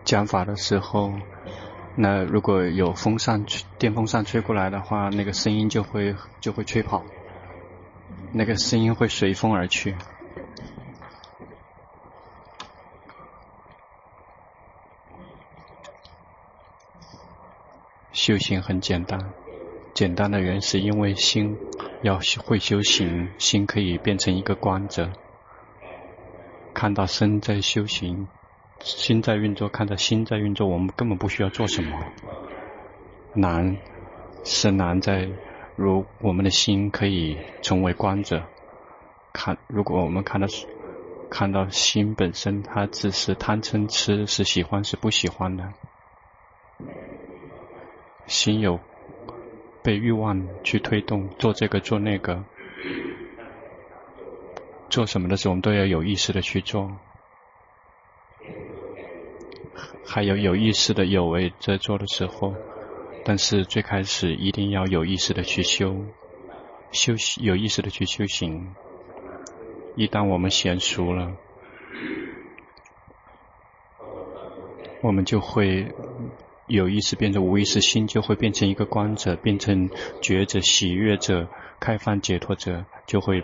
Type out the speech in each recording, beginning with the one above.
讲法的时候，那如果有电风扇吹过来的话，那个声音就会吹跑，那个声音会随风而去。修行很简单，简单的原因是因为心要会修行，心可以变成一个观者，看到身在修行，心在运作，看到心在运作，我们根本不需要做什么。难是难在如我们的心可以成为观者，如果我们看到心本身，它只是贪嗔痴，是喜欢是不喜欢的，心有被欲望去推动，做这个做那个，做什么的时候我们都要有意识的去做，还有意识的有为在做的时候，但是最开始一定要有意识的去有意识的去修行。一旦我们娴熟了，我们就会有意识变成无意识，心就会变成一个观者，变成觉者、喜悦者、开放解脱者，就会。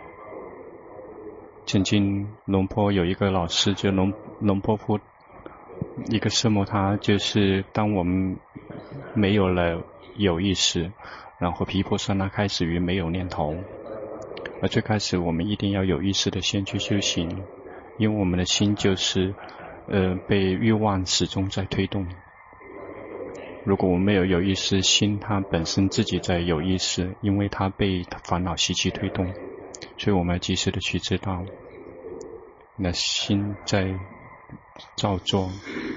曾经龙坡有一个老师，就龙坡夫一个师母，他就是当我们没有了有意识，然后毗婆舍那开始于没有念头，而最开始我们一定要有意识的先去修行，因为我们的心就是被欲望始终在推动。如果我们没有意识，心它本身自己在有意识，因为它被烦恼习气推动，所以我们要及时的去知道，那心在造作，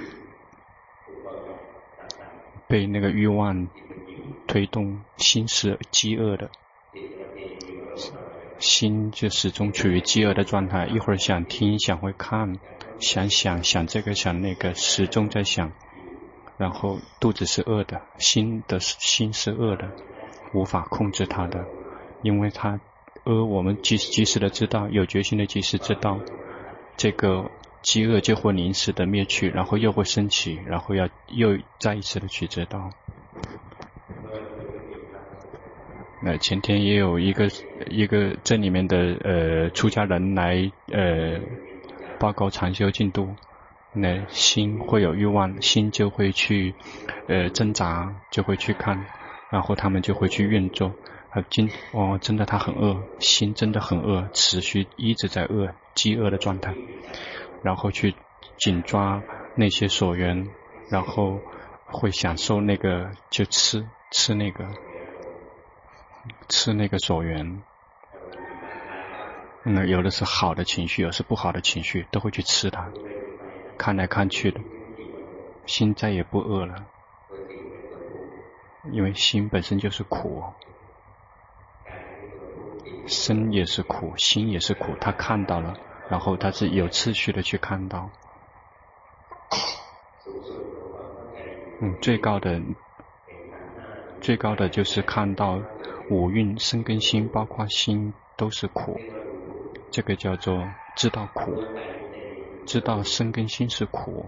被那个欲望推动，心是饥饿的，心就始终处于饥饿的状态，一会儿想听想会看，想这个想那个，始终在想，然后肚子是饿的，心是饿的，无法控制它的，因为它我们及时的知道，有决心的及时知道，这个饥饿就会临时的灭去，然后又会升起，然后又再一次的去知道。前天也有一个这里面的出家人来报告禅修进度，那心会有欲望，心就会去挣扎，就会去看，然后他们就会去运作。真的他很饿，心真的很饿，持续一直在饿，饥饿的状态，然后去紧抓那些所缘，然后会享受那个，就吃那个所缘。有的是好的情绪，有的是不好的情绪，都会去吃它，看来看去的，心再也不饿了，因为心本身就是苦，身也是苦，心也是苦，他看到了，然后他是有次序的去看到。最高的就是看到五蕴身跟心，包括心都是苦，这个叫做知道苦，知道身跟心是苦，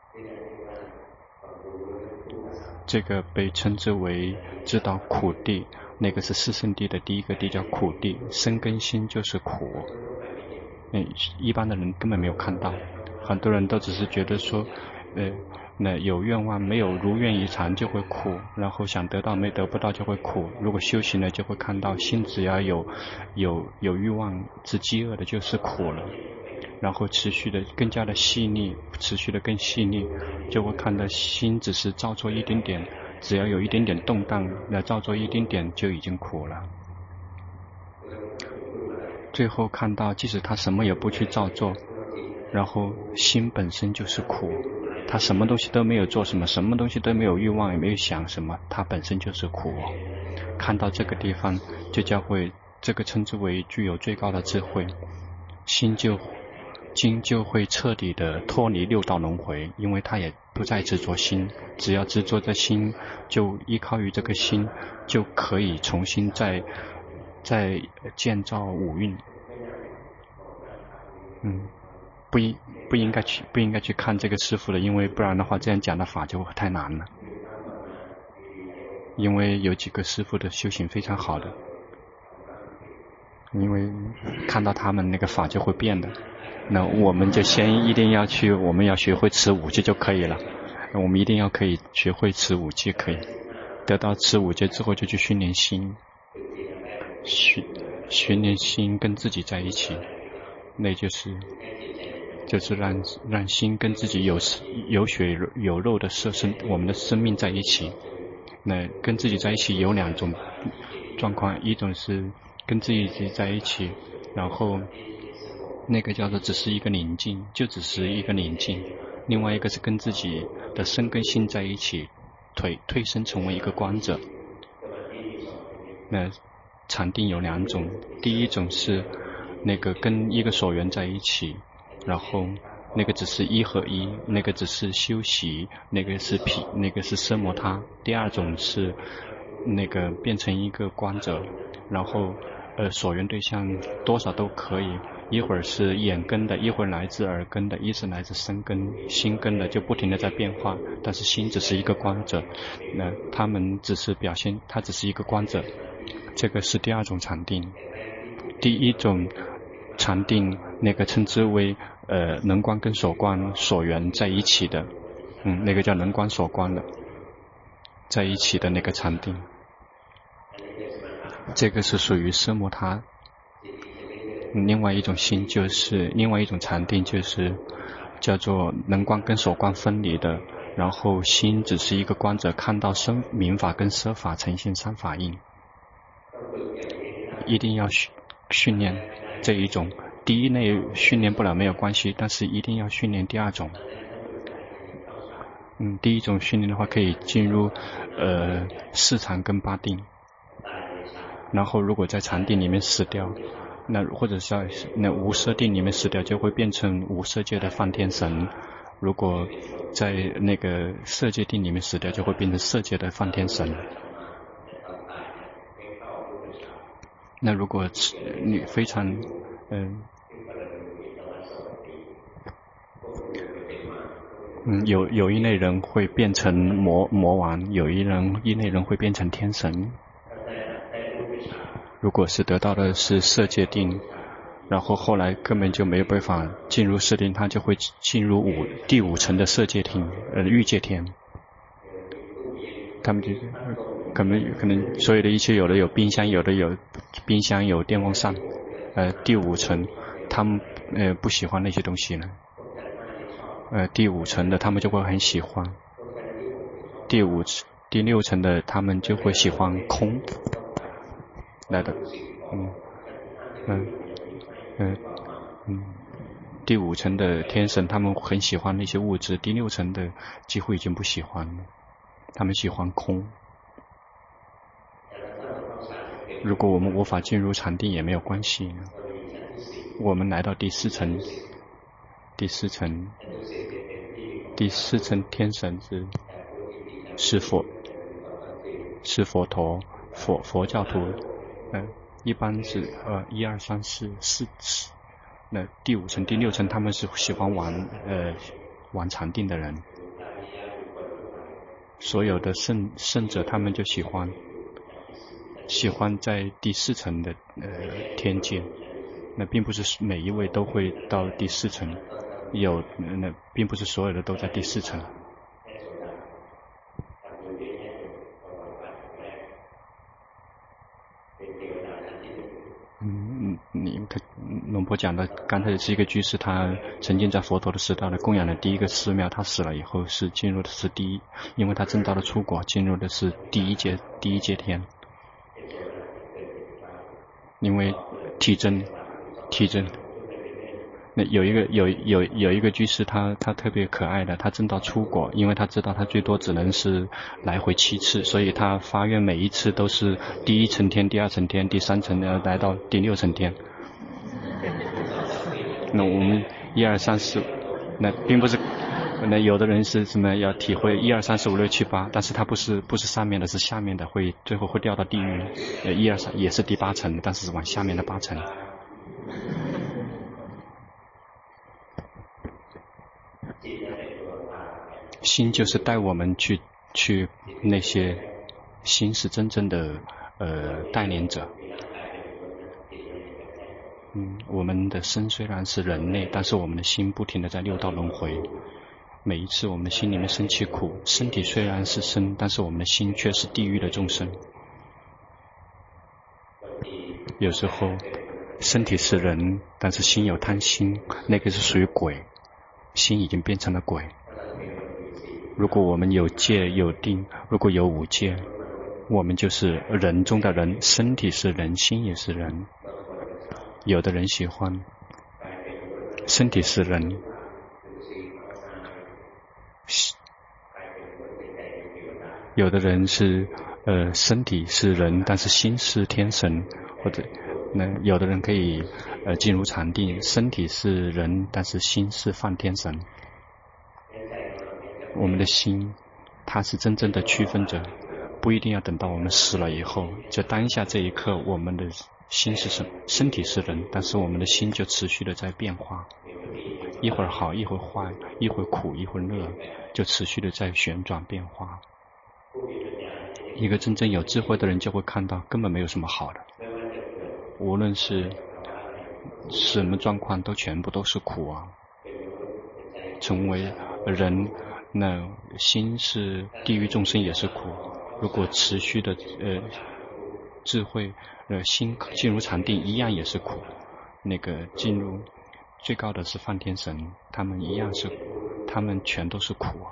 这个被称之为知道苦地。那个是四圣谛的第一个谛，叫苦谛，身跟心就是苦。一般的人根本没有看到，很多人都只是觉得说那有愿望没有如愿以偿就会苦，然后想得到没得不到就会苦。如果修行了就会看到，心只要有欲望是饥饿的就是苦了，然后持续的更加的细腻，持续的更细腻，就会看到心只是造作一点点，只要有一点点动荡，那造作一点点就已经苦了。最后看到即使他什么也不去造作，然后心本身就是苦，他什么东西都没有做什么东西都没有欲望也没有想什么，他本身就是苦。看到这个地方就这个称之为具有最高的智慧，心就会彻底的脱离六道轮回，因为他也不再执着心，只要执着在心，就依靠于这个心，就可以重新再建造五蕴。 不应该去看这个师父的，因为不然的话这样讲的法就太难了。因为有几个师父的修行非常好的，因为看到他们那个法就会变的。那我们就一定要去，我们要学会持五戒就可以了。我们一定要可以学会持五戒，可以得到持五戒之后就去训练心，训练心跟自己在一起，那就是让心跟自己有血有肉的我们的生命在一起。那跟自己在一起有两种状况，一种是跟自己在一起，然后那个叫做只是一个宁静，就只是一个宁静。另外一个是跟自己的身跟心在一起，退身成为一个观者。那禅定有两种，第一种是那个跟一个所缘在一起，然后那个只是一合一，那个只是修习，那个是奢摩他。第二种是那个变成一个观者，然后所缘对象多少都可以，一会儿是眼根的，一会儿来自耳根的，一是来自身根、心根的，就不停的在变化。但是心只是一个观者，那他们只是表现，它只是一个观者。这个是第二种禅定。第一种禅定那个称之为能观跟所观所缘在一起的，那个叫能观所观的在一起的那个禅定，这个是属于奢摩他。另外一种禅定就是叫做能观跟所观分离的，然后心只是一个观者，看到明法跟色法呈现三法印。一定要训练这一种，第一类训练不了没有关系，但是一定要训练第二种。第一种训练的话可以进入四禅跟八定，然后如果在禅定里面死掉，那或者在那无色定里面死掉，就会变成无色界的梵天神。如果在那个色界定里面死掉，就会变成色界的梵天神。那如果你非常有一类人会变成魔王，有一类人会变成天神。如果是得到的是色界定，然后后来根本就没有办法进入色定，他就会进入第五层的色界定，欲界天。他们就可能所有的一切，有的有冰箱，有的有冰箱，有电风扇，第五层他们不喜欢那些东西呢。第五层的他们就会很喜欢，第六层的他们就会喜欢空来的。第五层的天神他们很喜欢那些物质，第六层的几乎已经不喜欢了，他们喜欢空。如果我们无法进入禅定也没有关系，我们来到第四层天神是佛陀，佛教徒，一般是1、2、3、4次。那第五层、第六层他们是喜欢玩禅定的人，所有的圣者他们就喜欢在第四层的天界。那并不是每一位都会到第四层，那并不是所有的都在第四层。龙婆讲的刚才是一个居士，他曾经在佛陀的时代的供养的第一个寺庙，他死了以后是进入的是因为他证到了出国，进入的是第一界天。因为体证，那有一个居士，他特别可爱的，他证到出国，因为他知道他最多只能是来回7次，所以他发愿每一次都是第1层天、第2层天、第3层来到第6层天。那我们1、2、3、4，那并不是，那有的人是什么要体会1、2、3、4、5、6、7、8，但是他不是上面的，是下面的，最后会掉到地狱。1、2、3也是第8层，但是往下面的8层。 心就是带我们去那些，心是真正的带领者。我们的身虽然是人类，但是我们的心不停地在六道轮回。每一次我们的心里面生起苦，身体虽然是生，但是我们的心却是地狱的众生。有时候身体是人，但是心有贪心，那个是属于鬼，心已经变成了鬼。如果我们有戒有定，如果有五戒，我们就是人中的人，身体是人，心也是人。有的人喜欢身体是人，有的人是身体是人，但是心是天神，或者有的人可以进入禅定，身体是人，但是心是梵天神。我们的心它是真正的区分者，不一定要等到我们死了以后，就当下这一刻，我们的心是什么？身体是人，但是我们的心就持续的在变化，一会儿好一会儿坏，一会儿苦一会儿乐，就持续的在旋转变化。一个真正有智慧的人就会看到根本没有什么好的，无论是什么状况都全部都是苦啊。成为人，那心是地狱众生也是苦。如果持续的智慧心进入禅定一样也是苦。那个进入最高的是梵天神，他们一样是，他们全都是苦啊。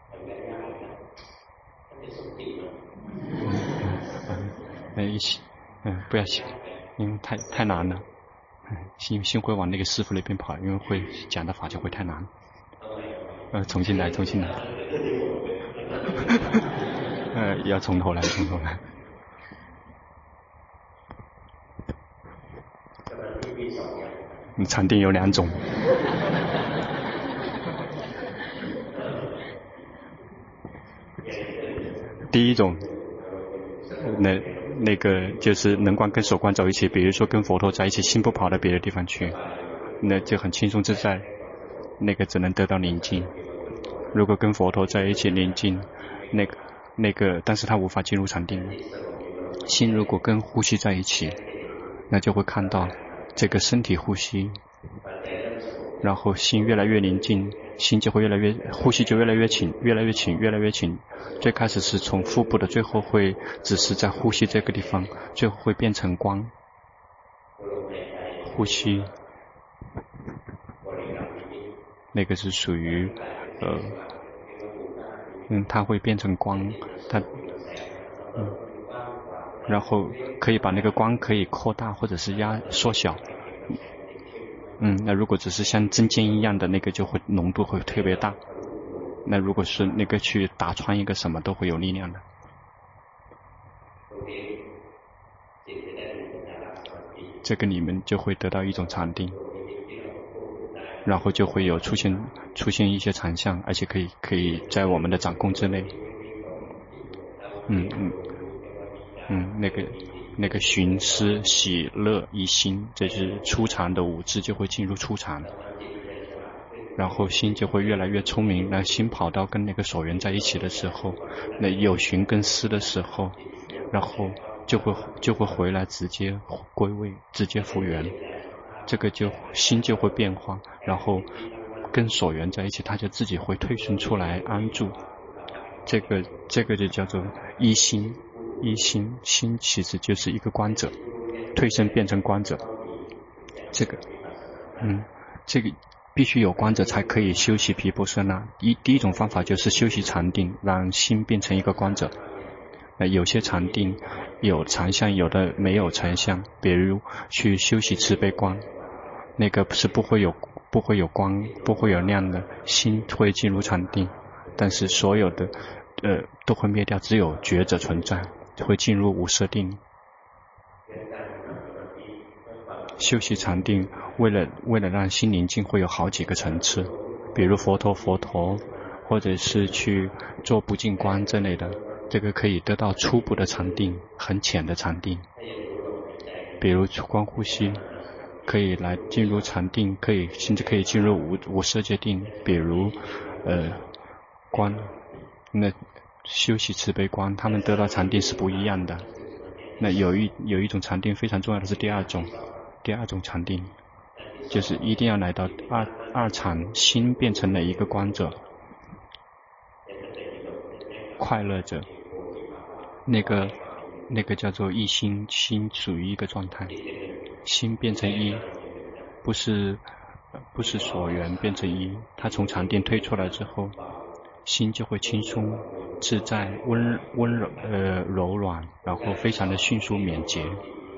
不要想，因为太难了。心会往那个师父那边跑，因为会讲的法就会太难。重新来。要从头来。禅定有2种。第一种，那个就是能观跟守观走一起，比如说跟佛陀在一起，心不跑到别的地方去，那就很轻松自在，那个只能得到宁静。如果跟佛陀在一起宁静，那个但是他无法进入禅定。心如果跟呼吸在一起，那就会看到这个身体呼吸，然后心越来越宁静，心就会越来越，呼吸就越来越轻，越来越轻，越来越轻。最开始是从腹部的，最后会只是在呼吸这个地方，最后会变成光。呼吸，那个是属于它会变成光，然后可以把那个光可以扩大或者是缩小。那如果只是像针尖一样的那个，就会浓度会特别大。那如果是那个去打穿一个什么，都会有力量的。这个你们就会得到一种禅定，然后就会有出现一些禅相，而且可以在我们的掌控之内。那个寻思喜乐一心，这是初禅的5智就会进入初禅，然后心就会越来越聪明。那心跑到跟那个所缘在一起的时候，那有寻跟思的时候，然后就会回来直接归位，直接复原。这个心就会变化，然后跟所缘在一起，它就自己会退顺出来安住。这个就叫做一心。心其实就是一个观者，退身变成观者。这个必须有观者才可以修习毗婆舍那。第一种方法就是修习禅定，让心变成一个观者。有些禅定有禅相，有的没有禅相。比如去修习慈悲观，那个是不会有光，不会有亮的，心会进入禅定，但是所有的都会灭掉，只有觉者存在，会进入无色定。修习禅定为了让心宁静，会有好几个层次，比如佛陀，或者是去做不净观之类的，这个可以得到初步的禅定，很浅的禅定。比如观呼吸， 可以来进入禅定，甚至可以进入无色界定，比如观，那修习慈悲观，他们得到禅定是不一样的。那有一种禅定非常重要的是第二种禅定，就是一定要来到二禅，心变成了一个观者，快乐者，那个叫做一心，心属于一个状态，心变成一，不是所缘变成一，他从禅定退出来之后，心就会轻松自在、温柔柔软，然后非常的迅速敏捷。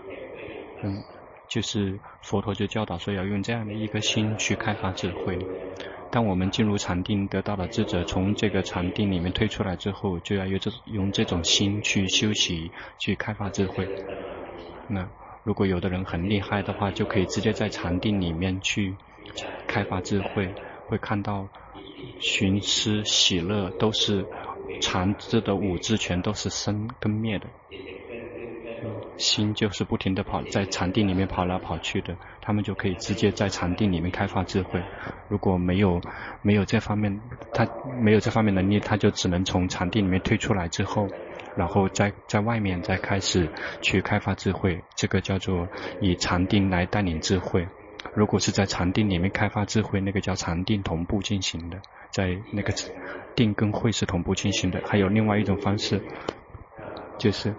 就是佛陀就教导说要用这样的一个心去开发智慧。当我们进入禅定得到了智者，从这个禅定里面退出来之后，就要用这种心去修习，去开发智慧。那如果有的人很厉害的话，就可以直接在禅定里面去开发智慧，会看到寻思喜乐都是禅智的五智，全都是生跟灭的。心就是不停地在禅定里面跑来跑去的，他们就可以直接在禅定里面开发智慧。如果没有这方面，他没有这方面能力，他就只能从禅定里面退出来之后，然后在外面再开始去开发智慧。这个叫做以禅定来带领智慧。如果是在禅定里面开发智慧，那个叫禅定同步进行的，在那个定跟慧是同步进行的。还有另外一种方式，就是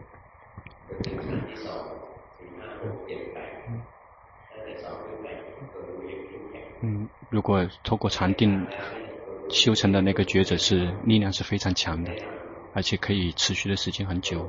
如果透过禅定修成的那个觉者是力量是非常强的，而且可以持续的时间很久。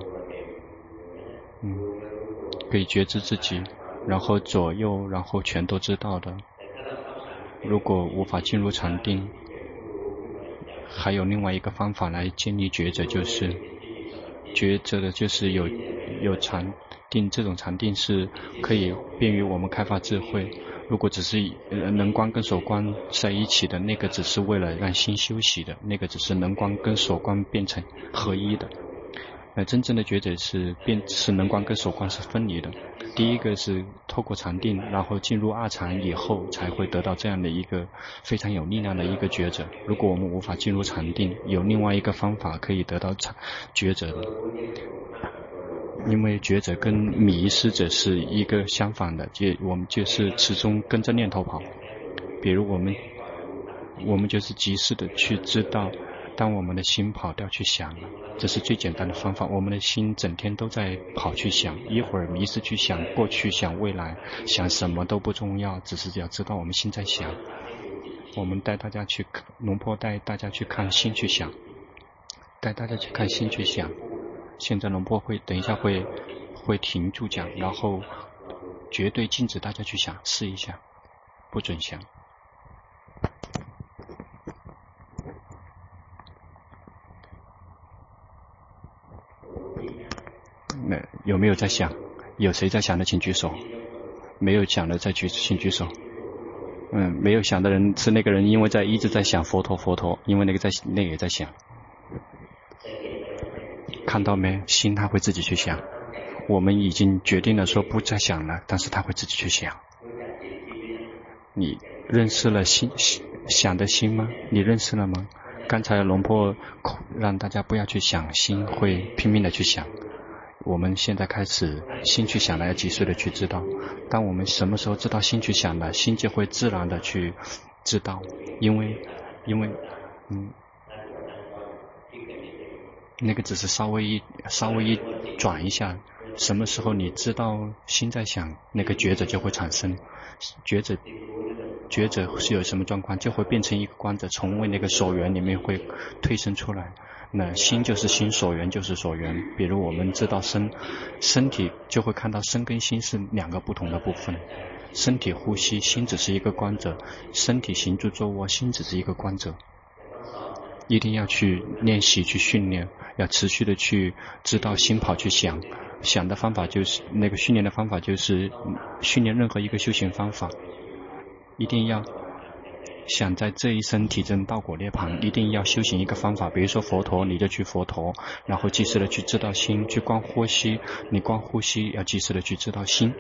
可以觉知自己，然后左右，然后全都知道的。如果无法进入禅定，还有另外一个方法来建立觉者，就是觉者的就是有禅定，这种禅定是可以便于我们开发智慧。如果只是能观跟所观在一起的，那个只是为了让心休息的，那个只是能观跟所观变成合一的。真正的觉者是能观跟所观是分离的。第一个是透过禅定，然后进入二禅以后，才会得到这样的一个非常有力量的一个觉者。如果我们无法进入禅定，有另外一个方法可以得到觉者的。因为觉者跟迷失者是一个相反的，我们就是始终跟着念头跑。比如我们就是及时的去知道，当我们的心跑掉去想了，这是最简单的方法。我们的心整天都在跑去想，一会儿迷失去想过去，想未来，想什么都不重要，只是要知道我们心在想。我们龙坡带大家去看心去想，带大家去看心去想。现在龙坡等一下会停住讲，然后绝对禁止大家去想，试一下，不准想。有没有在想？有谁在想的请举手。没有想的请举手。没有想的人是那个人因为一直在想佛陀，因为那个也在想。看到没？心他会自己去想。我们已经决定了说不再想了，但是他会自己去想。你认识了想的心吗？你认识了吗？刚才龙婆让大家不要去想，心会拼命的去想。我们现在开始心去想了，要及时的去知道。当我们什么时候知道心去想了，心就会自然的去知道。因为那个只是稍微一转一下，什么时候你知道心在想，那个觉者就会产生。觉者是有什么状况，就会变成一个观者，从那个所缘里面会退生出来。那心就是心，所缘就是所缘。比如我们知道身体，就会看到身跟心是两个不同的部分。身体呼吸，心只是一个观者；身体行住坐卧，心只是一个观者。一定要去练习，去训练，要持续的去知道心跑去想。想的方法就是那个训练的方法，就是训练任何一个修行方法，一定要想在这一生体证道果涅槃，一定要修行一个方法。比如说佛陀，你就去佛陀，然后及时的去知道心，去观呼吸，你观呼吸要及时的去知道心。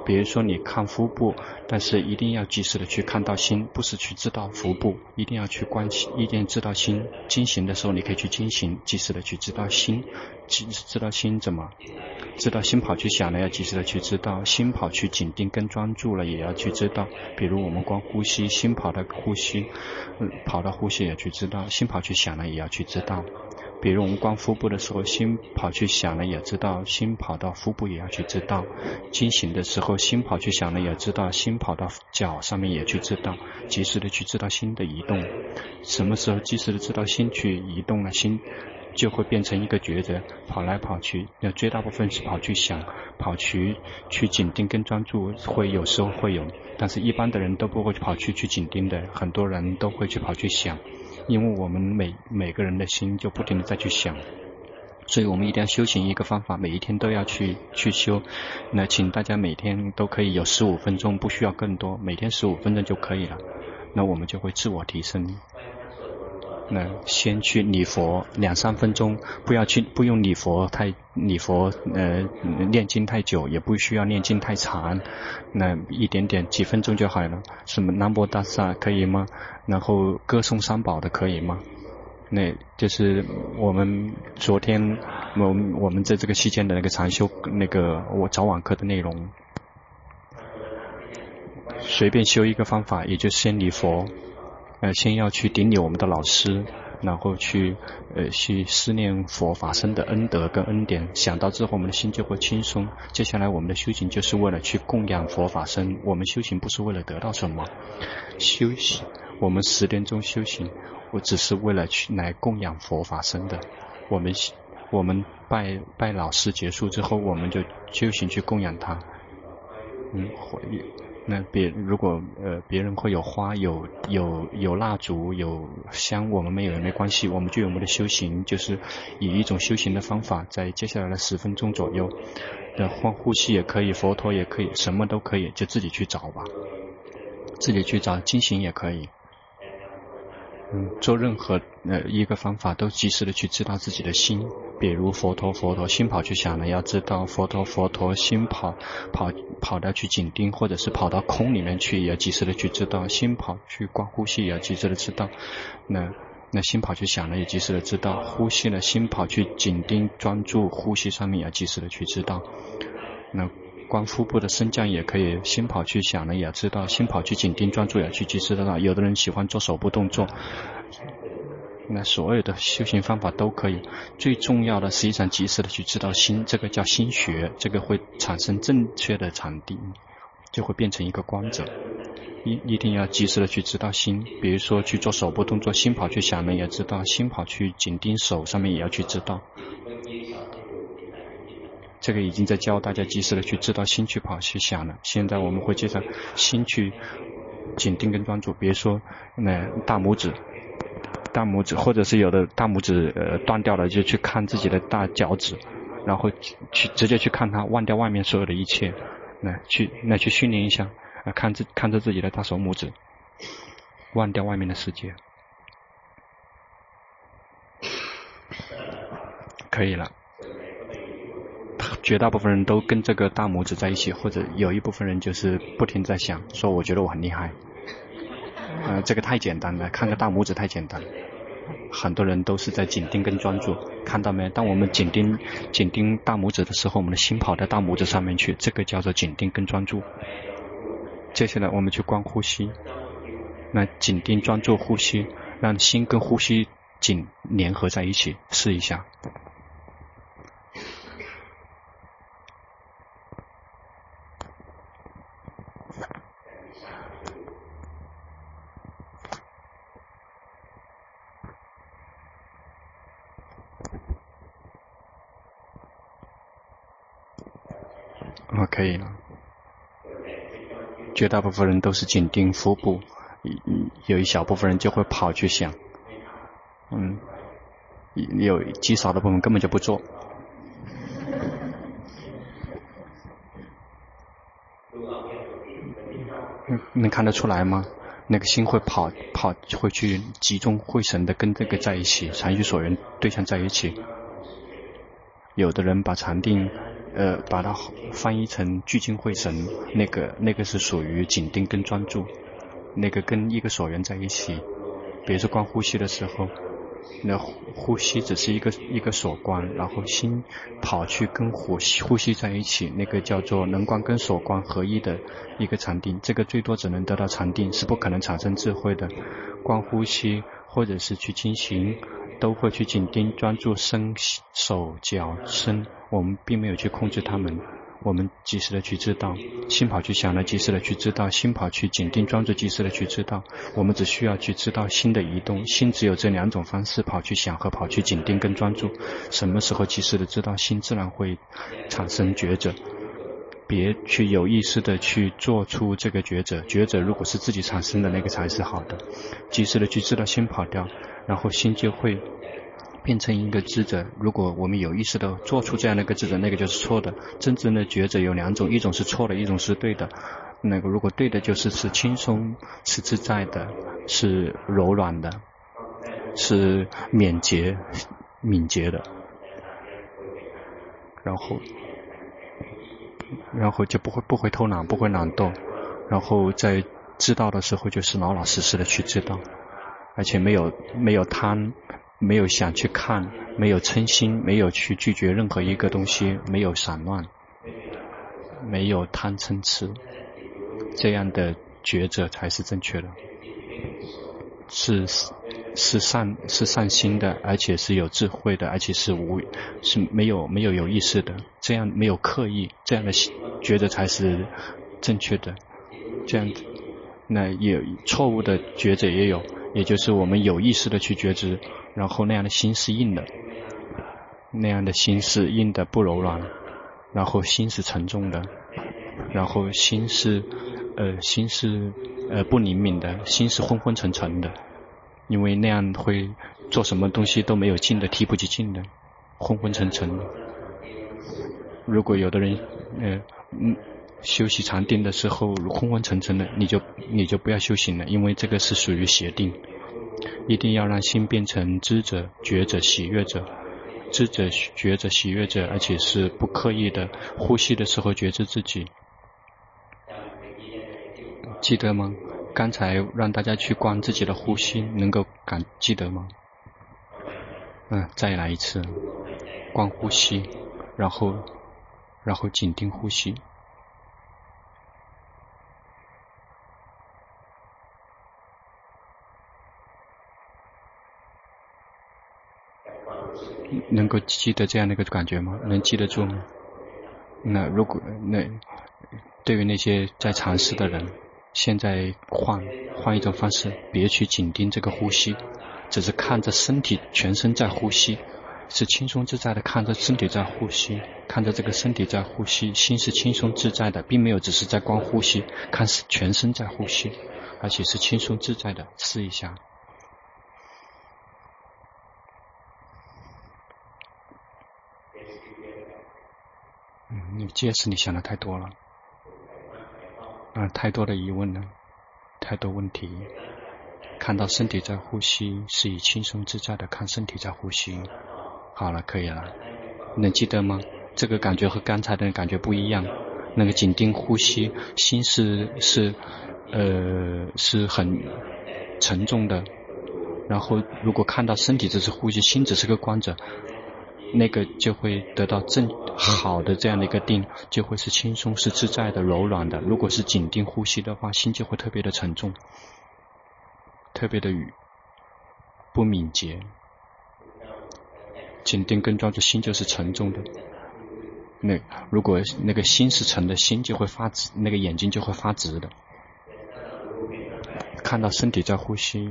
比如说你看腹部，但是一定要及时的去看到心，不是去知道腹部，一定要去关心，一定要知道心。经行的时候你可以去经行，及时的去知道心，知道心怎么知道心跑去想了，要及时的去知道；心跑去紧盯跟专注了，也要去知道。比如我们光呼吸，心跑到呼吸，跑到呼吸也去知道；心跑去想了，也要去知道。比如我们光腹部的时候，心跑去想了也知道；心跑到腹部也要去知道。经行的时候，心跑去想了也知道；心跑到脚上面也去知道。及时的去知道心的移动。什么时候及时的知道心去移动了，心就会变成一个抉择，跑来跑去。那绝大部分是跑去想，跑去紧盯跟专注，会有时候会有，但是一般的人都不会跑去紧盯的，很多人都会去跑去想，因为我们每个人的心就不停的再去想。所以我们一定要修行一个方法，每一天都要去修。那请大家每天都可以有15分钟，不需要更多，每天15分钟就可以了。那我们就会自我提升。那先去礼佛2-3分钟，不用礼佛念经太久，也不需要念经太长，那一点点几分钟就好了。什么南无大萨可以吗？然后歌颂三宝的可以吗？那就是我们昨天我们在这个期间的那个禅修那个我早晚课的内容，随便修一个方法，也就是先礼佛，先要去顶礼我们的老师，然后去思念佛法身的恩德跟恩典，想到之后我们的心就会轻松。接下来我们的修行就是为了去供养佛法身，我们修行不是为了得到什么，我们10点钟修行，我只是为了去来供养佛法身的。我们拜老师结束之后，我们就修行去供养他。那如果别人会有花有蜡烛有香，我们没有也没关系，我们就有我们的修行，就是以一种修行的方法，在接下来的10分钟左右的呼吸也可以，佛陀也可以，什么都可以，就自己去找吧，自己去找，经行也可以。做任何一个方法都及时的去知道自己的心，比如佛陀心跑去想了，要知道佛陀心跑到去紧盯，或者是跑到空里面去，也要及时的去知道。心跑去观呼吸，也要及时的知道。那心跑去想了，也及时的知道。呼吸了，心跑去紧盯专注呼吸上面，也要及时的去知道。那观腹部的升降也可以，心跑去想了也要知道，心跑去紧盯专注也要去及时的知道。有的人喜欢做手部动作，那所有的修行方法都可以，最重要的实际上及时的去知道心，这个叫心学，这个会产生正确的禅定，就会变成一个观者。一定要及时的去知道心，比如说去做手部动作，心跑去想了也知道，心跑去紧盯手上面也要去知道。这个已经在教大家及时的去知道心去跑去想了。现在我们会接着心去紧盯跟专注，比如说大拇指，或者是有的大拇指断掉了，就去看自己的大脚趾，然后直接去看它，忘掉外面所有的一切，去训练一下，看着自己的大手拇指，忘掉外面的世界，可以了。绝大部分人都跟这个大拇指在一起，或者有一部分人就是不停在想，说我觉得我很厉害，这个太简单了，看个大拇指太简单。很多人都是在紧盯跟专注，看到没？当我们紧盯大拇指的时候，我们的心跑到大拇指上面去，这个叫做紧盯跟专注。接下来我们去观呼吸，那紧盯专注呼吸，让心跟呼吸联合在一起，试一下。可以了。绝大部分人都是紧盯腹部，有一小部分人就会跑去想，有极少的部分根本就不做。能看得出来吗？那个心会跑，会去集中会神的跟这个在一起，禅虚所缘对象在一起。有的人把禅定把它翻译成聚精会神，那个是属于紧盯跟专注，那个跟一个所缘在一起。比如说观呼吸的时候，那呼吸只是一个所观，然后心跑去跟呼吸在一起，那个叫做能观跟所观合一的一个禅定。这个最多只能得到禅定，是不可能产生智慧的。观呼吸或者是去进行，都会去紧盯专注身手脚身，我们并没有去控制它们，我们及时的去知道，心跑去想了及时的去知道，心跑去紧盯专注及时的去知道，我们只需要去知道心的移动，心只有这两种方式，跑去想和跑去紧盯跟专注。什么时候及时的知道，心自然会产生觉者。别去有意识的去做出这个觉者，觉者如果是自己产生的那个才是好的。及时的去知道心跑掉，然后心就会变成一个智者。如果我们有意识的做出这样的一个智者，那个就是错的。真正的觉者有两种，一种是错的，一种是对的。那个如果对的就是轻松，是自在的，是柔软的，是敏捷的，然后就不会偷懒，不会懒惰，然后在知道的时候就是老老实实的去知道，而且没有贪，没有想去看，没有嗔心，没有去拒绝任何一个东西，没有散乱，没有贪嗔痴，这样的觉者才是正确的，是善心的，而且是有智慧的，而且是没有意识的，这样没有刻意，这样的觉得才是正确的。这样子，那有错误的觉者也有，也就是我们有意识的去觉知，然后那样的心是硬的，那样的心是硬的不柔软，然后心是沉重的，然后心是不灵敏的，心是昏昏沉沉的。因为那样会做什么东西都没有劲的，提不起劲的，昏昏沉沉的。如果有的人休息禅定的时候昏昏沉沉的，你就不要修行了，因为这个是属于邪定。一定要让心变成知者、觉者、喜悦者，知者、觉者、喜悦者，而且是不刻意的。呼吸的时候觉知自己，记得吗？刚才让大家去观自己的呼吸，能够记得吗？再来一次，观呼吸，然后紧盯呼吸。能够记得这样的一个感觉吗？能记得住吗？那如果对于那些在尝试的人，现在换一种方式，别去紧盯这个呼吸，只是看着身体全身在呼吸，是轻松自在的看着身体在呼吸，看着这个身体在呼吸，心是轻松自在的，并没有只是在光呼吸，看全身在呼吸，而且是轻松自在的。试一下。你解释你想的太多了，太多的疑问了，太多问题。看到身体在呼吸，是以轻松自在的看身体在呼吸。好了，可以了。能记得吗？这个感觉和刚才的感觉不一样。那个紧盯呼吸，心是很沉重的。然后如果看到身体只是呼吸，心只是个观者，那个就会得到正好的这样的一个定，就会是轻松是自在的柔软的。如果是紧盯呼吸的话，心就会特别的沉重，特别的不敏捷。紧盯跟专注，心就是沉重的。如果那个心是沉的，心就会发直，那个眼睛就会发直的。看到身体在呼吸，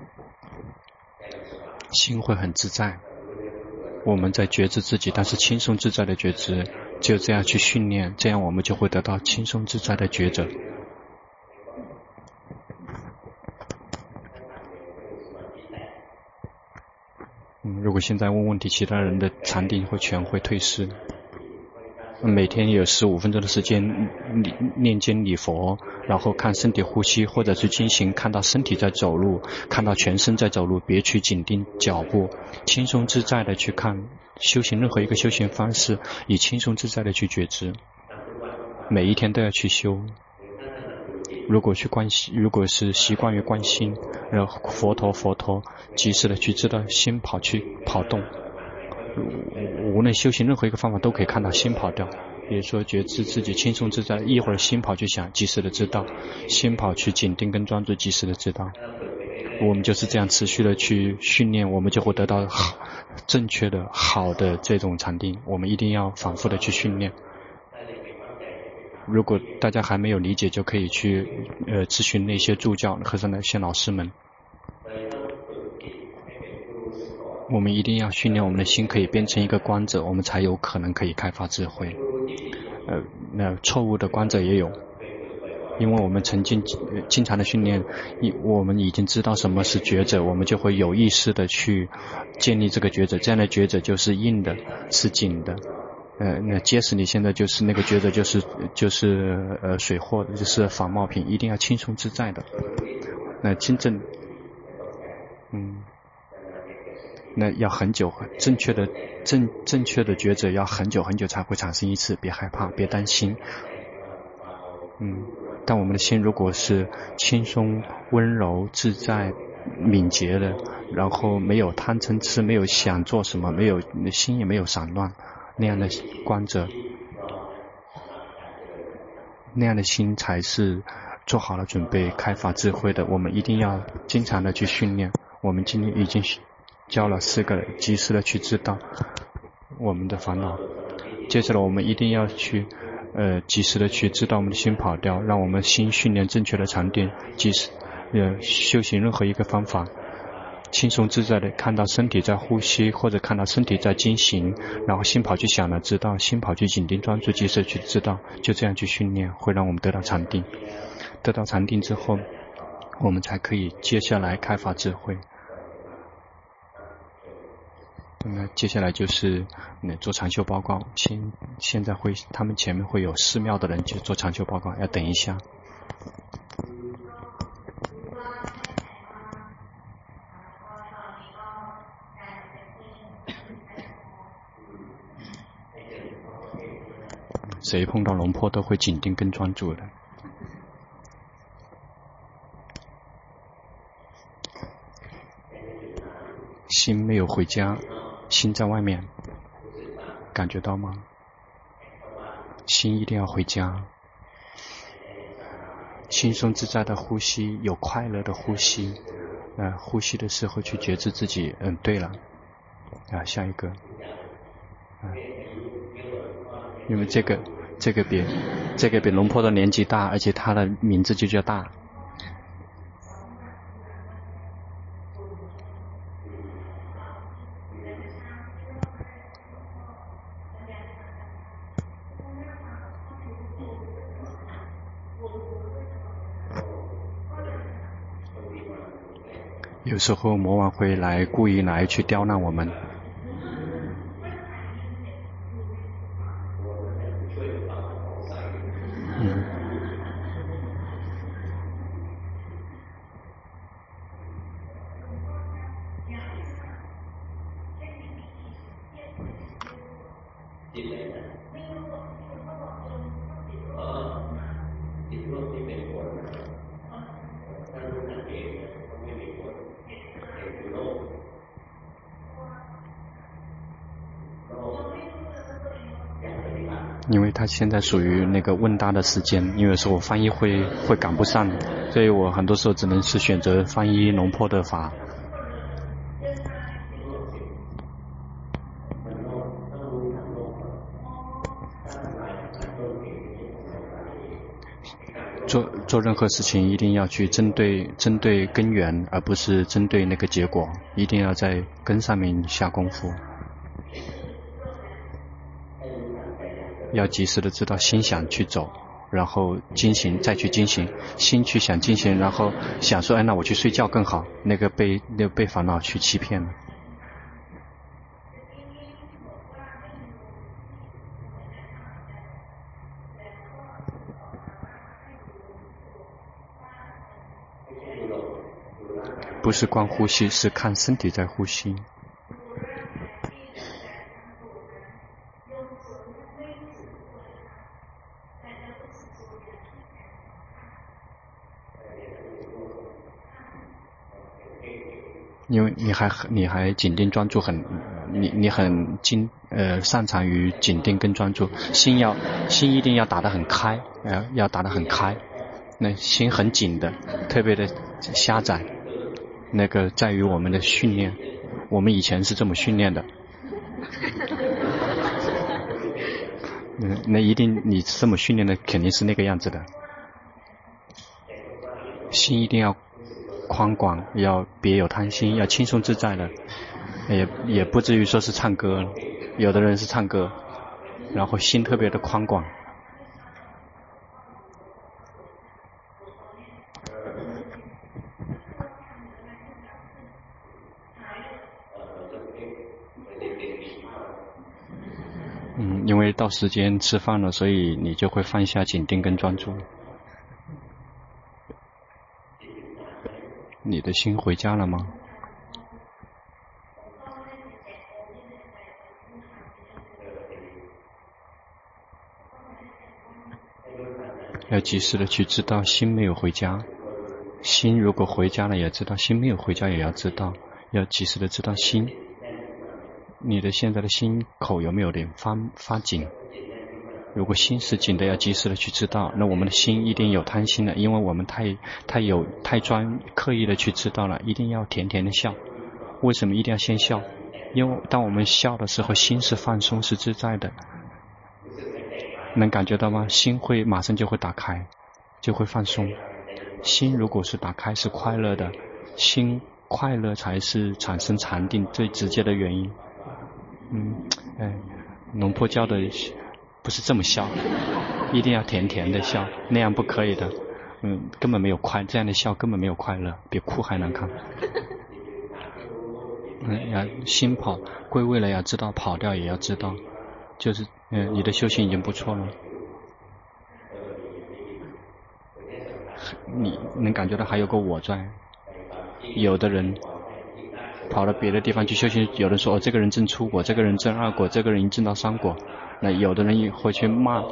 心会很自在。我们在觉知自己，但是轻松自在的觉知，就这样去训练，这样我们就会得到轻松自在的觉者。如果现在问问题，其他人的禅定全会退失。 每天有15分钟的时间念经礼佛，然后看身体呼吸，或者去进行看到身体在走路，看到全身在走路，别去紧盯脚步，轻松自在的去看。修行任何一个修行方式，以轻松自在的去觉知，每一天都要去修。如果是习惯于观心，然后佛陀，及时的去知道心跑动。无论修行任何一个方法都可以看到心跑掉，比如说觉知自己轻松自在，一会儿心跑去想，及时的知道；心跑去紧盯跟专注，及时的知道。我们就是这样持续的去训练，我们就会得到正确的好的这种禅定。我们一定要反复的去训练。如果大家还没有理解，就可以去咨询那些助教和那些老师们。我们一定要训练我们的心可以变成一个观者，我们才有可能可以开发智慧。那错误的观者也有，因为我们曾经经常的训练，我们已经知道什么是觉者，我们就会有意识的去建立这个觉者，这样的觉者就是硬的，是紧的。那结实你现在就是那个觉者就是水货，就是仿冒品，一定要轻松自在的。那真正那要很久，正确的觉者要很久才会产生一次，别害怕，别担心。但我们的心如果是轻松、温柔、自在、敏捷的，然后没有贪嗔痴，没有想做什么，心也没有散乱，那样的观者，那样的心才是做好了准备开发智慧的。我们一定要经常的去训练。我们今天已经教了4个，及时的去知道我们的烦恼。接着我们一定要去及时的去知道我们的心跑掉，让我们心训练正确的禅定。及时修行任何一个方法，轻松自在的看到身体在呼吸，或者看到身体在进行，然后心跑去想了知道，心跑去紧盯专注，及时去知道，就这样去训练，会让我们得到禅定。得到禅定之后，我们才可以接下来开发智慧。那接下来就是做长修报告，现在他们前面会有寺庙的人去做长修报告，要等一下。谁碰到龙坡都会紧盯跟专注的。心没有回家，心在外面，感觉到吗？心一定要回家。轻松自在的呼吸，有快乐的呼吸。呼吸的时候去觉知自己。对了。下一个。因为这个比龙坡的年纪大，而且他的名字就叫大。有时候魔王会故意来去刁难我们。因为他现在属于那个问答的时间，因为说我翻译会赶不上，所以我很多时候只能是选择翻译龙坡的法。做任何事情一定要去针对根源，而不是针对那个结果，一定要在根上面下功夫。要及时的知道心想去走，然后进行，再去进行，心去想进行，然后想说那我去睡觉更好，那个被烦恼去欺骗了。 不是光呼吸，是看身体在呼吸。因为你还紧盯专注你很擅长于紧盯跟专注，心一定要打得很开，要打得很开，那心很紧的，特别的狭窄，那个在于我们的训练，我们以前是这么训练的。那一定你这么训练的肯定是那个样子的，心一定要宽广，要别有贪心，要轻松自在的，也不至于说是唱歌，有的人是唱歌，然后心特别的宽广。因为到时间吃饭了，所以你就会放下紧盯跟专注。你的心回家了吗？要及时的去知道心没有回家，心如果回家了也知道，心没有回家也要知道，要及时的知道心。你的现在的心口有没有点发紧？如果心是紧的，要及时的去知道，那我们的心一定有贪心了，因为我们太刻意的去知道了，一定要甜甜的笑。为什么一定要先笑？因为当我们笑的时候，心是放松，是自在的。能感觉到吗？心会马上就会打开，就会放松。心如果是打开，是快乐的，心快乐才是产生禅定最直接的原因。龙婆教的不是这么笑，一定要甜甜的笑，那样不可以的。根本没有这样的笑根本没有快乐，比哭还难看。要心跑归位了，要知道跑掉也要知道，就是你的修行已经不错了。你能感觉到还有个我在，有的人跑到别的地方去修行，有人说这个人证初果，这个人证二果，这个人已经证到三果，那有的人也会去骂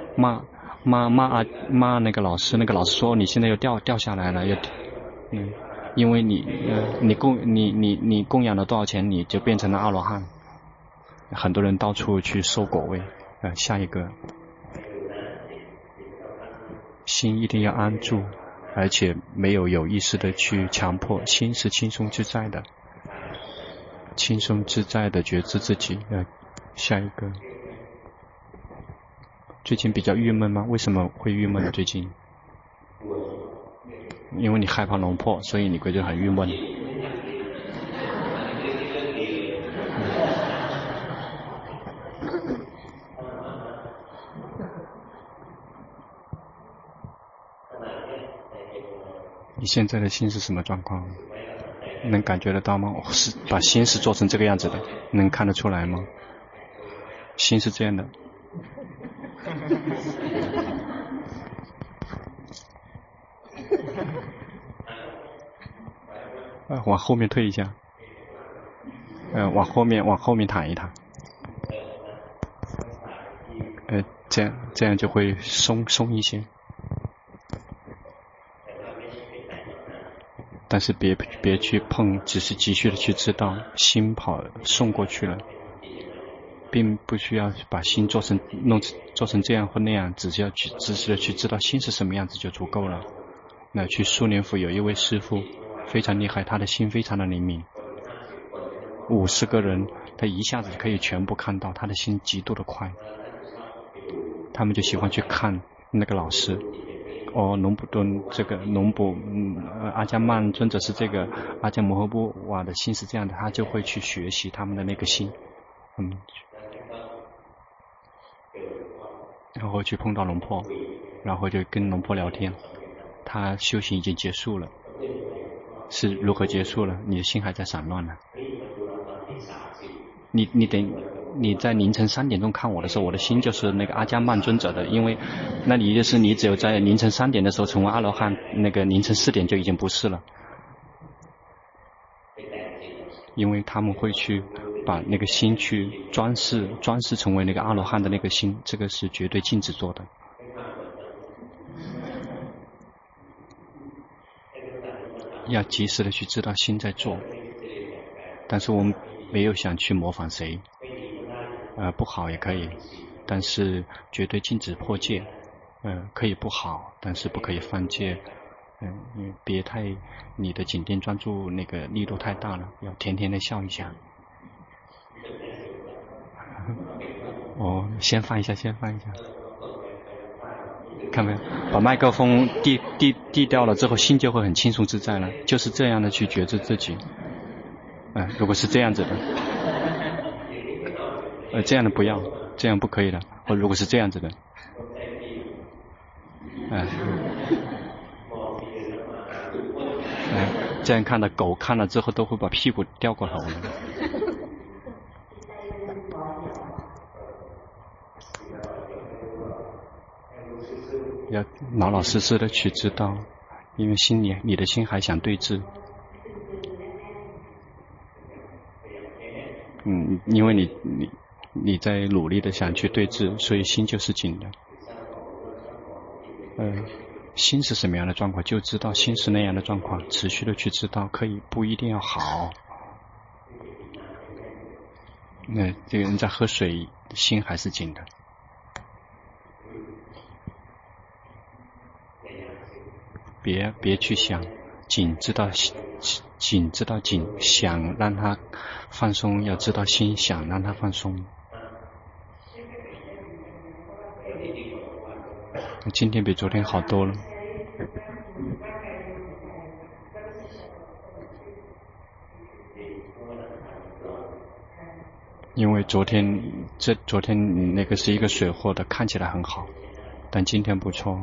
那个老师，那个老师说你现在又掉下来了，因为你供养了多少钱，你就变成了阿罗汉。很多人到处去收果位。下一个，心一定要安住，而且没有意识的去强迫，心是轻松自在的，轻松自在的觉知自己。下一个，最近比较郁闷吗？为什么会郁闷？最近因为你害怕龙破，所以你觉得很郁闷。你现在的心是什么状况？能感觉得到吗？是把心是做成这个样子的，能看得出来吗？心是这样的。往后面退一下，往后面躺一躺，这样就会松一些。但是别去碰，只是继续的去知道，心送过去了，并不需要把心做成这样或那样，只是要去仔细的去知道心是什么样子就足够了。那去苏联府有一位师父非常厉害，他的心非常的灵敏，50个人他一下子可以全部看到，他的心极度的快。他们就喜欢去看那个老师。龙普顿这个阿迦曼尊者是这个，阿迦摩诃波瓦的心是这样的，他就会去学习他们的那个心。然后去碰到龙婆，然后就跟龙婆聊天，他修行已经结束了。是如何结束了？你的心还在散乱呢。你在凌晨3点钟看我的时候，我的心就是那个阿迦曼尊者的，因为那你就是你只有在凌晨3点的时候成为阿罗汉，那个凌晨4点就已经不是了。 因为他们会去把那个心去装饰成为那个阿罗汉的那个心，这个是绝对禁止做的。要及时的去知道心在做，但是我们没有想去模仿谁，不好也可以，但是绝对禁止破戒，可以不好，但是不可以犯戒，别太你的紧盯专注那个力度太大了，要甜甜的笑一下。先放一下。看没有？把麦克风递掉了之后，心就会很轻松自在了。就是这样的去觉知自己。如果是这样子的，这样的不要，这样不可以的。或如果是这样子的，这样看的狗看了之后都会把屁股掉过头了。要老老实实的去知道，因为你的心还想对峙，因为你在努力的想去对峙，所以心就是紧的。心是什么样的状况，就知道心是那样的状况，持续的去知道，可以不一定要好。这个人在喝水，心还是紧的。别去想，紧知道紧，想让它放松，要知道心想让它放松。今天比昨天好多了。因为昨天那个是一个水货的，看起来很好，但今天不错。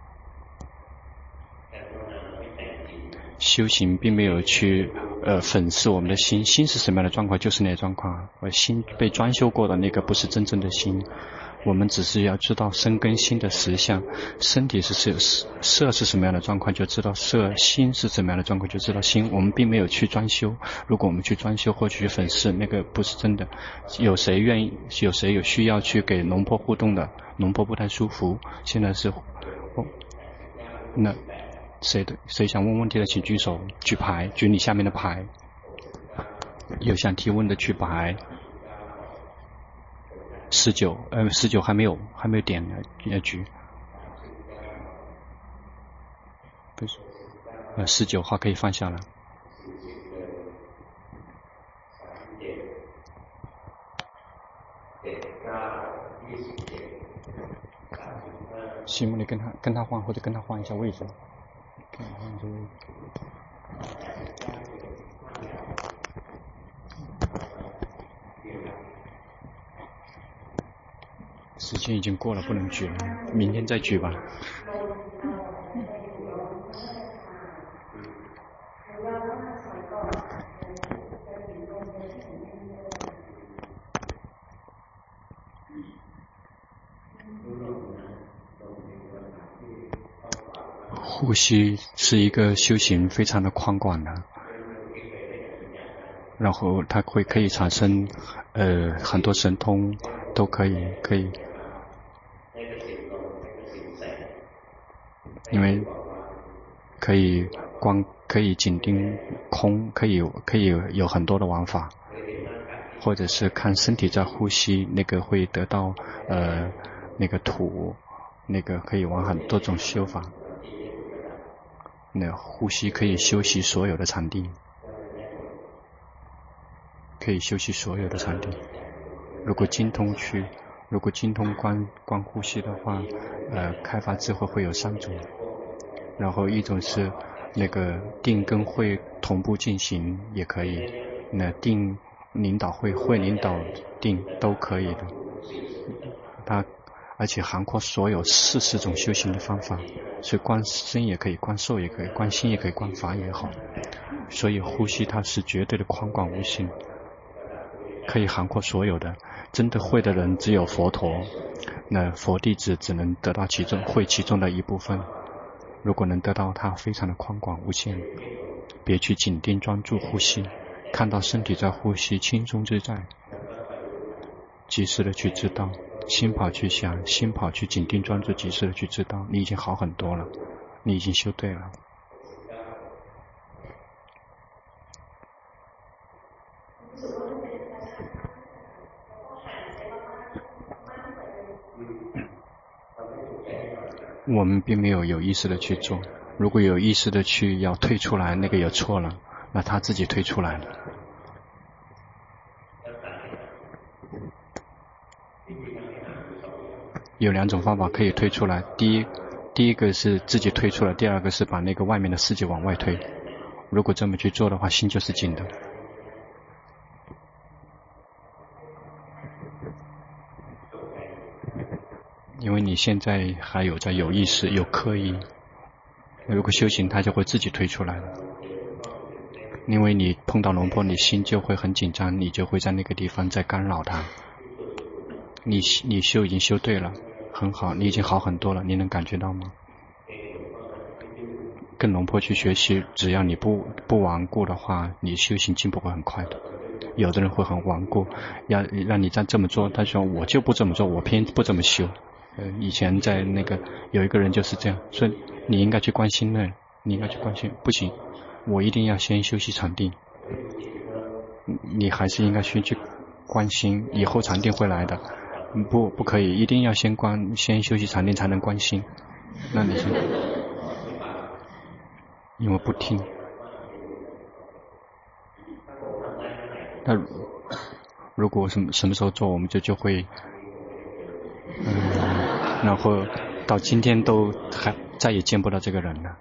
修行并没有去粉饰我们的心，心是什么样的状况就是那个状况，而心被装修过的那个不是真正的心。我们只是要知道身跟心的实相，身体是色是什么样的状况就知道色，心是什么样的状况就知道心。我们并没有去装修，如果我们去装修或者去粉饰，那个不是真的。有谁有需要去给龙婆互动的？龙婆不太舒服，现在是那谁想问问题的请举手，举牌，举你下面的牌。有想提问的举牌。19还没有点呢，要举。19号可以放下了。西木，你跟他换，或者跟他换一下位置。时间已经过了，不能举了，明天再举吧。呼吸是一个修行非常的宽广的，然后它可以产生很多神通，都可以，因为可以紧盯空，可以有很多的玩法，或者是看身体在呼吸，那个会得到那个土，那个可以玩很多种修法。那呼吸可以休息所有的场地，如果精通观呼吸的话，开发智慧会有3种。然后一种是那个定跟会同步进行也可以，那定领导会领导定都可以的。它而且涵括所有40种修行的方法，所以观身也可以，观受也可以，观心也可以，观法也好。所以呼吸它是绝对的宽广无形，可以涵括所有的。真的会的人只有佛陀，那佛弟子只能得到其中的一部分。如果能得到它，非常的宽广无限。别去紧盯专注呼吸， 看到身体在呼吸，轻松自在，及时的去知道，心跑去想，心跑去紧盯专注，及时的去知道，你已经好很多了，你已经修对了。我们并没有意识的去做，如果有意识的去要退出来，那个也错了，那他自己退出来了。有2种方法可以退出来，第一个是自己退出来，第二个是把那个外面的世界往外推。如果这么去做的话，心就是静的。因为你现在还有在有意识有刻意，如果修行它就会自己退出来了。因为你碰到龙婆，你心就会很紧张，你就会在那个地方在干扰它。你修已经修对了，很好，你已经好很多了，你能感觉到吗？跟龙婆去学习，只要你不顽固的话，你修行进步会很快的。有的人会很顽固，让你这么做，他说我就不这么做，我偏不这么修。以前在那个有一个人就是这样说，你应该去关心呢，你应该去关心，不行，我一定要先休息禅定。你还是应该先去关心，以后禅定会来的。不可以，一定要先休息禅定才能关心。那你先，因为不听。那如果什么时候做，我们就会，然后到今天都还再也见不到这个人了，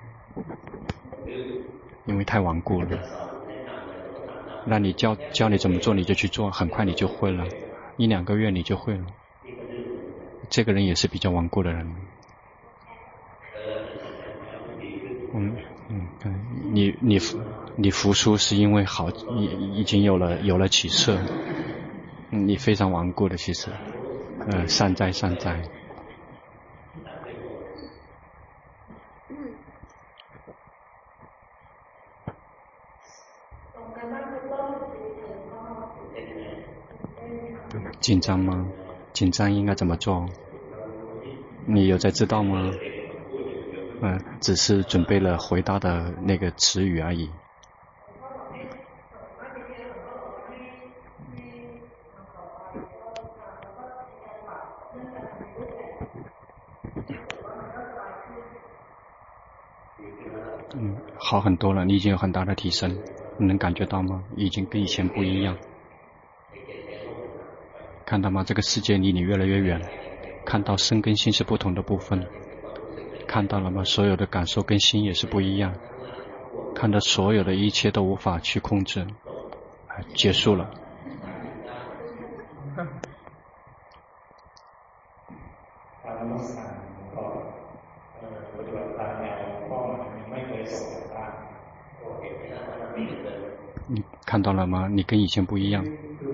因为太顽固了。那你教你怎么做你就去做，很快你就会了，1-2个月你就会了。这个人也是比较顽固的人。你服输是因为好，已经有了起色。你非常顽固的，其实，善哉。紧张吗？紧张应该怎么做？你有在知道吗？只是准备了回答的那个词语而已。好很多了，你已经有很大的提升，你能感觉到吗？已经跟以前不一样。看到吗？这个世界离你越来越远，看到身跟心是不同的部分，看到了吗？所有的感受跟心也是不一样，看到所有的一切都无法去控制，结束了。你看到了吗？你跟以前不一样。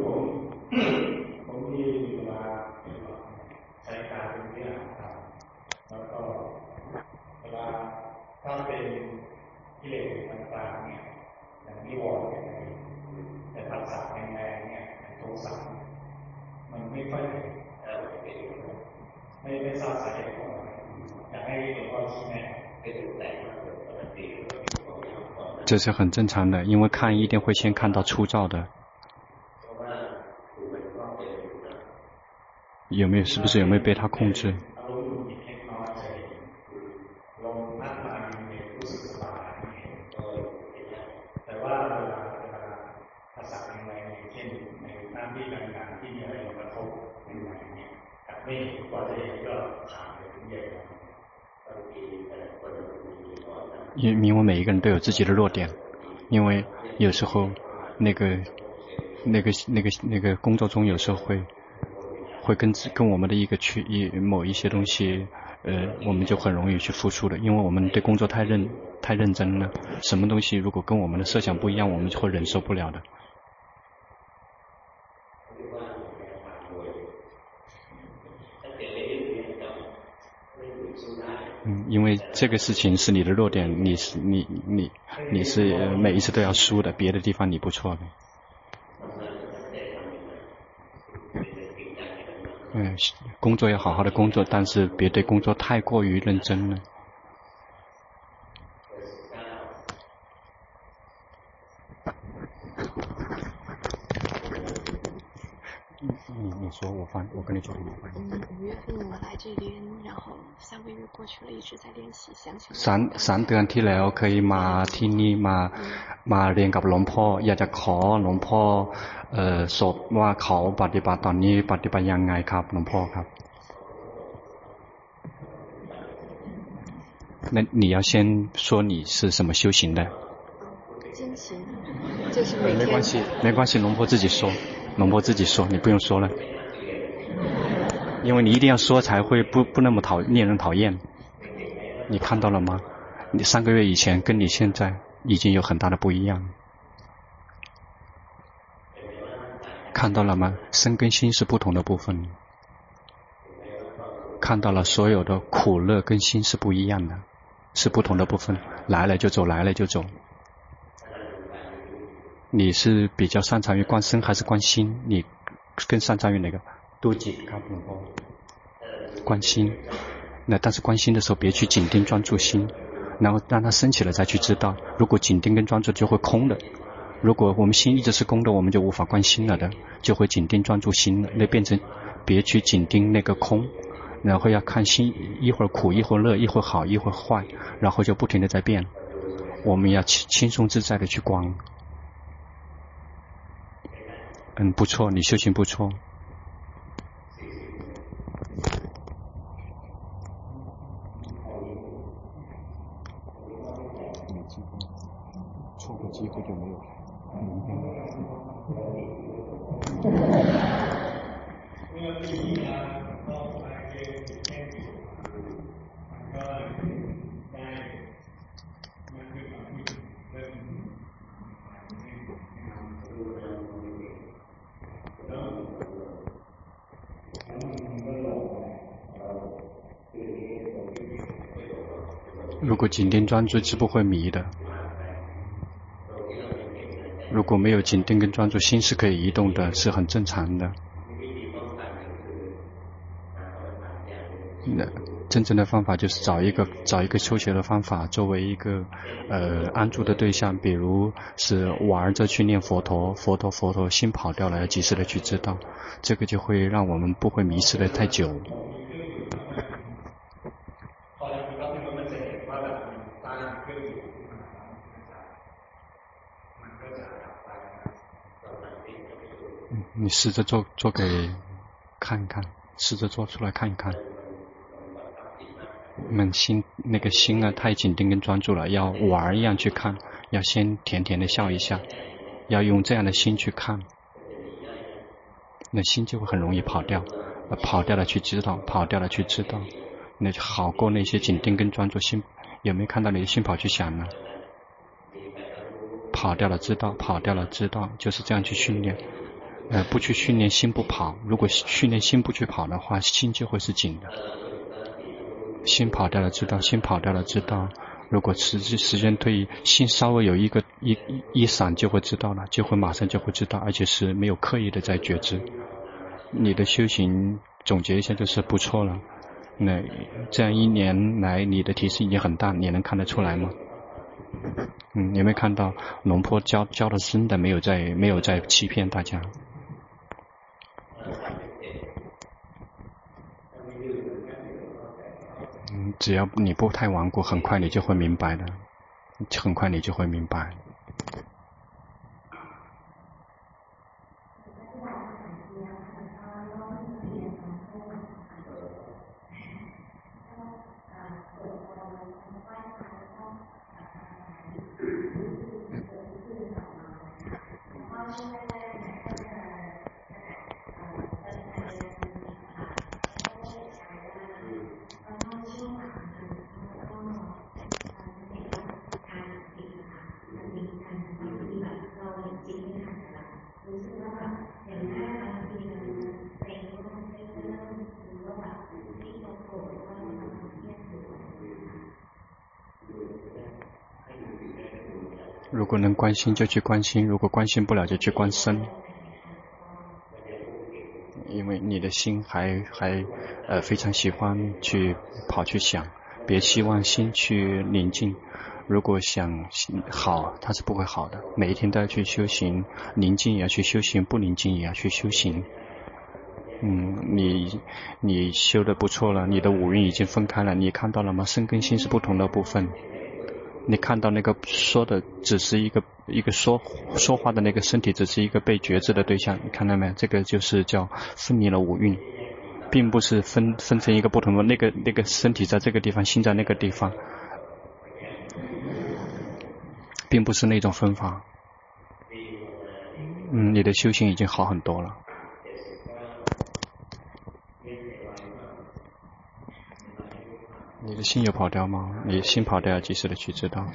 这是很正常的，因为看一定会先看到粗糙的。是不是有没有被他控制？因为每一个人都有自己的弱点，因为有时候那个工作中有时候会跟我们的某一些东西，我们就很容易去付出的，因为我们对工作太认真了，什么东西如果跟我们的设想不一样，我们就会忍受不了的。 因为这个事情是你的弱点，你是每一次都要输的，别的地方你不错的。工作要好好的工作，但是别对工作太过于认真了。你说我跟你说什么？5月份我来这边，然后3个月过去了，一直在练习想起3เดือนที่แล้วเคยมาที่นี่มาเรียนกับหลวงพ่ออยากจะขอหลวงพ่อสอบว่าเขาปฏิบัติตอนนี้ปฏิบัติยังไงครับหลวงพ่อครับ那你要先说你是什么修行的？ 精行，就是每天。 没关系，没关系，龙婆自己说，龙婆自己说，你不用说了，因为你一定要说才会不那么令人讨厌。你看到了吗？你3个月以前跟你现在已经有很大的不一样，看到了吗？身跟心是不同的部分，看到了所有的苦乐跟心是不一样的。是不同的部分，来了就走，来了就走。你是比较擅长于观身还是观心？你更擅长于哪个？都จิตครับหลวงพ่อ观心。那但是观心的时候，别去紧盯专注心，然后让它升起来再去知道。如果紧盯跟专注就会空的。如果我们心一直是空的，我们就无法观心了的，就会紧盯专注心了。那变成别去紧盯那个空。然后要看心，一会儿苦一会儿乐，一会儿好一会儿坏，然后就不停的在变。我们要轻松自在的去观。不错，你修行不错。错过机会就没有了。如果紧盯专注是不会迷的，如果没有紧盯跟专注，心是可以移动的，是很正常的。那真正的方法就是找一个修学的方法作为一个安住的对象，比如是玩着去念佛陀，心跑掉了，要及时的去知道，这个就会让我们不会迷失的太久。你试着做给看看，试着做出来看一看。那个心啊太紧盯跟专注了，要玩一样去看，要先甜甜的笑一下，要用这样的心去看，那心就会很容易跑掉，跑掉了去知道，跑掉了去知道，那就好过那些紧盯跟专注。心有没有看到你的心跑去想呢？跑掉了知道，跑掉了知道，就是这样去训练。不去训练心不跑，如果训练心不去跑的话，心就会是紧的。心跑掉了知道，心跑掉了知道。如果时间推移，心稍微有一闪就会知道了，就会马上就会知道，而且是没有刻意的在觉知。你的修行总结一下就是不错了。那这样1年来你的提升已经很大，你能看得出来吗？你有没有看到龙坡教的真的没有在欺骗大家？只要你不太顽固，很快你就会明白的，很快你就会明白。 如果能关心就去关心，如果关心不了就去关身，因为你的心还非常喜欢去跑去想，别希望心去宁静。如果想好，它是不会好的。每一天都要去修行，宁静也要去修行，不宁静也要去修行。你修得不错了，你的五蕴已经分开了，你看到了吗？身跟心是不同的部分。你看到那个说的只是一个说话的那个身体，只是一个被觉知的对象，你看到没有？这个就是叫分离了五蕴，并不是分成一个不同的那个身体在这个地方，心在那个地方，并不是那种分法。你的修行已经好很多了。你的心有跑掉吗？你心跑掉要及时的去知道。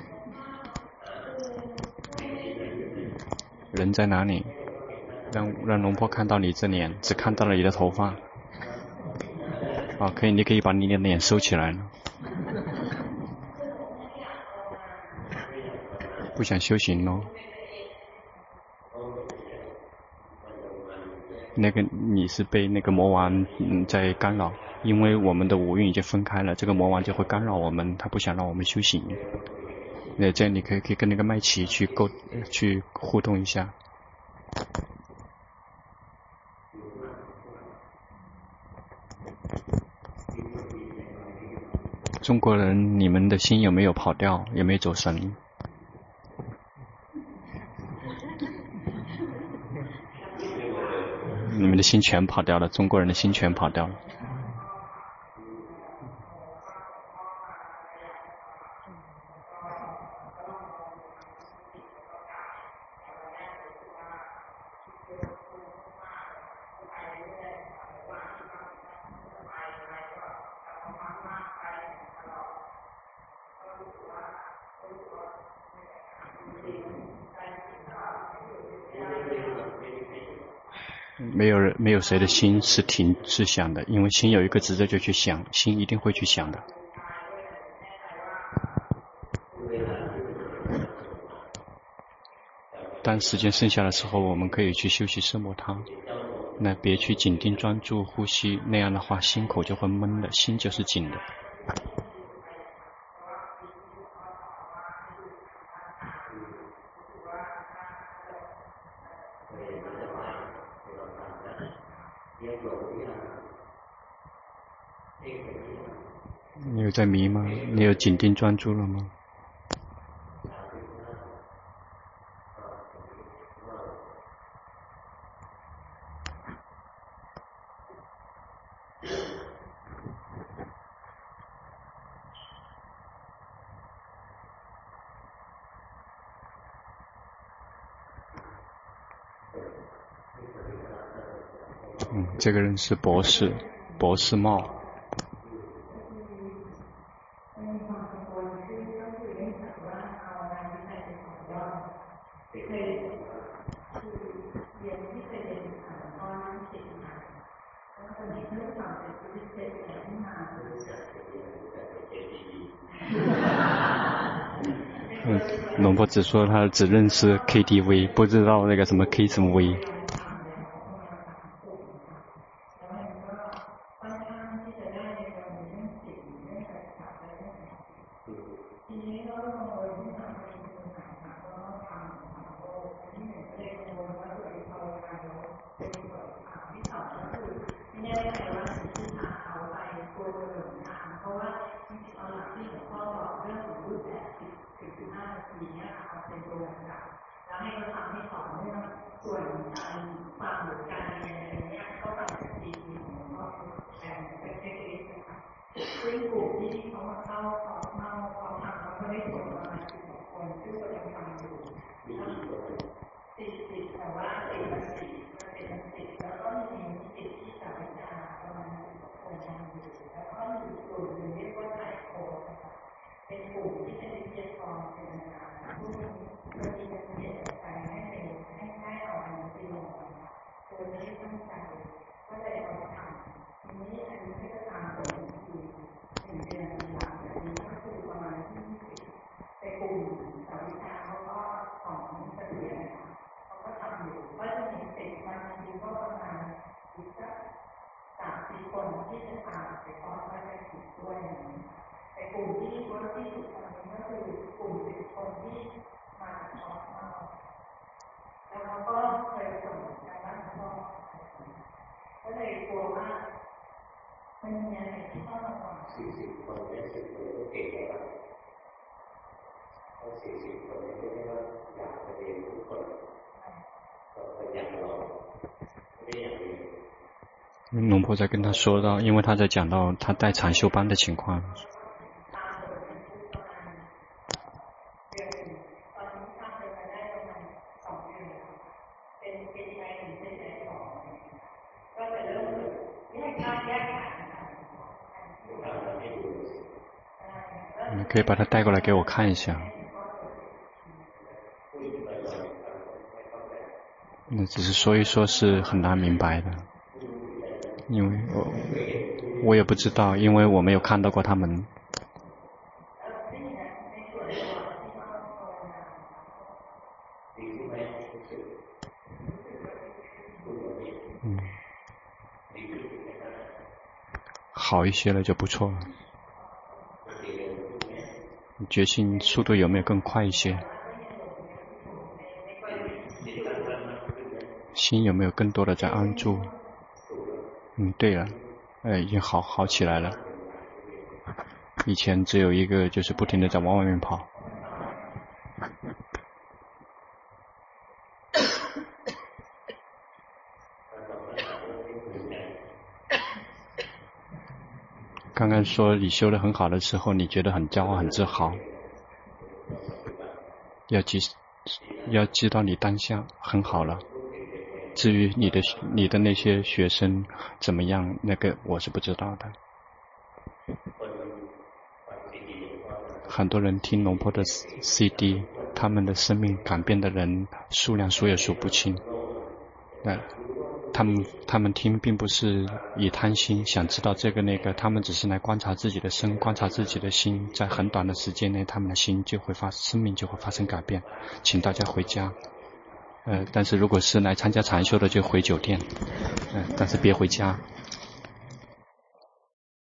人在哪里？让龙婆看到你这脸，只看到了你的头发。可以，你可以把你的脸收起来了。不想修行咯？那个你是被那个魔王在干扰，因为我们的五蕴已经分开了，这个魔王就会干扰我们，他不想让我们修行。那这样你可以跟那个麦琪去互动一下。中国人，你们的心有没有跑掉？有没有走神？你们的心全跑掉了，中国人的心全跑掉了。没有谁的心是停止想的，因为心有一个职责就去想，心一定会去想的。当时间剩下的时候，我们可以去休息色摩他。那别去紧盯专注呼吸，那样的话心口就会闷的，心就是紧的。你有在迷吗？你有紧盯专注了吗？这个人是博士帽。龙婆只说他只认识 KTV， 不知道那个什么 K 什么 V。 龙婆在跟他说到，因为他在讲到他带禅修班的情况。你可以把它带过来给我看一下。那只是说一说是很难明白的，因为我也不知道，因为我没有看到过他们。好一些了就不错了。决心速度有没有更快一些？心有没有更多的在安住？对了，已经好起来了。以前只有一个，就是不停地在往外面跑。刚刚说你修得很好的时候，你觉得很骄傲、很自豪。要知道你当下很好了。至于你的那些学生怎么样，那个我是不知道的。很多人听龙婆的 CD， 他们的生命改变的人数量数也数不清。他们听并不是以贪心想知道这个那个，他们只是来观察自己的身，观察自己的心，在很短的时间内，他们的心生命就会发生改变。请大家回家。但是如果是来参加禅修的，就回酒店。但是别回家，